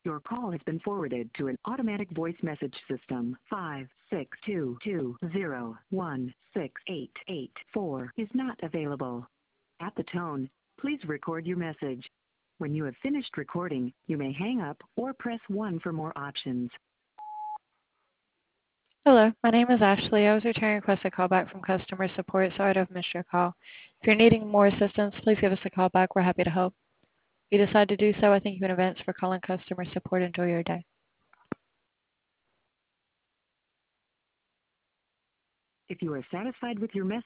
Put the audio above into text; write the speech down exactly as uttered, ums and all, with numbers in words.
Your call has been forwarded to an automatic voice message system. Five six two two zero one six eight eight four is not available. At the tone, please record your message. When you have finished recording, you may hang up or press one for more options. Hello, my name is Ashley. I was returning a request a call back from customer support, so I'd have missed your call. If you're needing more assistance, please give us a call back. We're happy to help. If you decide to do so, I thank you in advance for calling customer support. Enjoy your day. If you are satisfied with your message,